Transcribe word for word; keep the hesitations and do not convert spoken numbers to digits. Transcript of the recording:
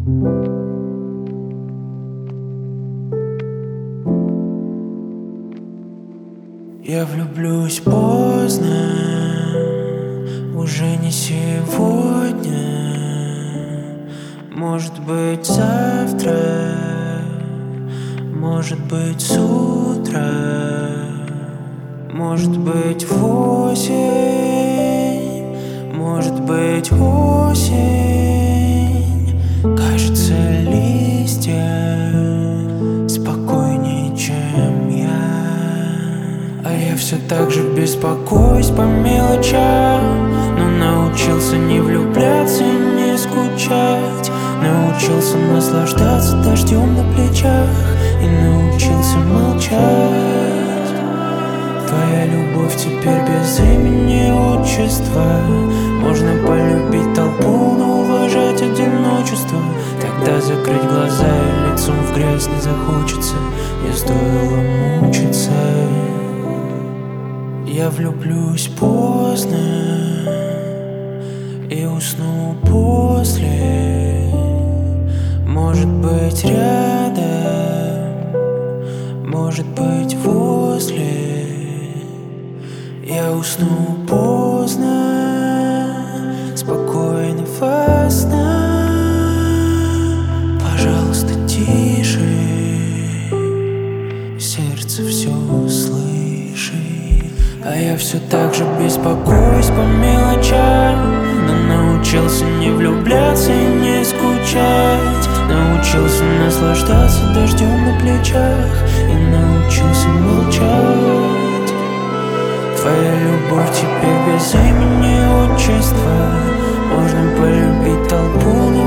Я влюблюсь поздно, уже не сегодня. Может быть завтра, может быть с утра, может быть восемь, может быть осень. Кажется, листья спокойнее, чем я. А я все так же беспокоюсь по мелочам, но научился не влюбляться и не скучать. Научился наслаждаться дождем на плечах и научился молчать. Твоя любовь теперь без имени, отчества. Можно полюбить толпу, но уважать одиночество. Тогда закрыть глаза и лицом в грязь не захочется. Не стоило мучиться. Я влюблюсь поздно и усну после. Может быть рядом, может быть возле. Я усну поздно, спокойно во снах. Пожалуйста, тише, сердце все слышит. А я все так же беспокоюсь по мелочам, но научился не влюбляться и не скучать. Научился наслаждаться дождем на плечах и научился молчать. Твоя любовь теперь без имени, отчества. Можно полюбить толпу, но